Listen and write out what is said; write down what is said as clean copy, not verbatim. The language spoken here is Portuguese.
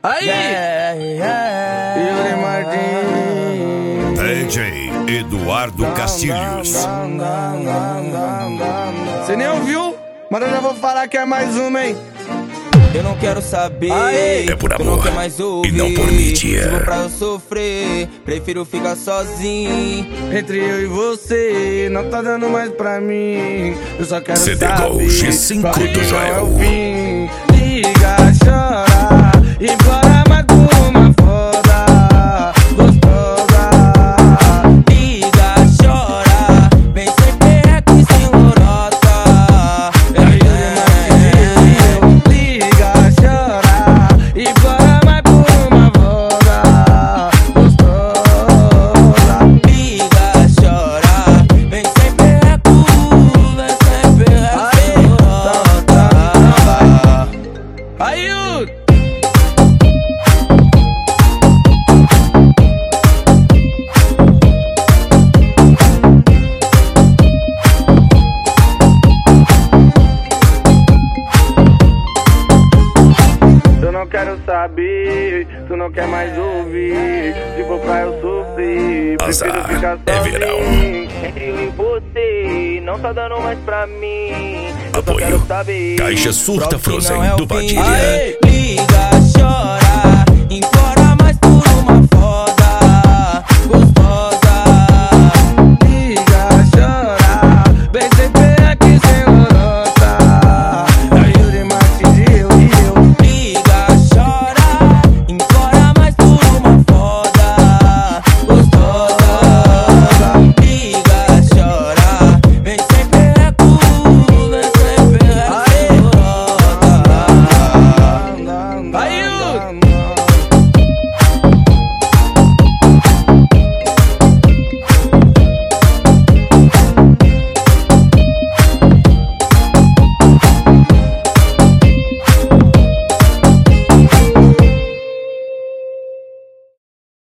Aí! Yuri Martins, DJ Eduardo Castilhos. Cê nem ouviu? Mas eu já vou falar que é mais uma, hein? Eu não quero saber, É por eu não amor quero mais ouvir. e não por mídia. Se for pra eu sofrer, prefiro ficar sozinho. Entre eu e você, não tá dando mais pra mim. Eu só quero CD saber Gol G5 qual que do é Joel. o fim. Liga, chora, implora mais uma foda gostosa. Liga, chora, vem sem perreco e sem lorota. Liga, chora, implora mais uma foda gostosa. Liga, chora, vem sem perreco, sem lorota. Aí, eu não quero saber, tu não quer mais ouvir. Se for pra eu sofrer, prefiro Azar, ficar é sozinho. verão. Entre eu e você, não tá dando mais pra mim. Eu só Apoio quero saber Caixa Surta qual que Frozen não é o do fim. Padilha. Aê, liga,